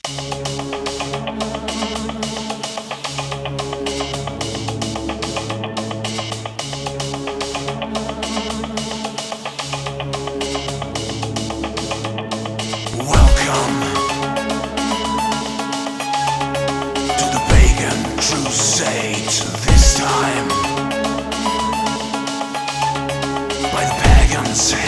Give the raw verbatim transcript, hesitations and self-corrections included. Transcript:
Welcome to the pagan crusade. This time by the pagans.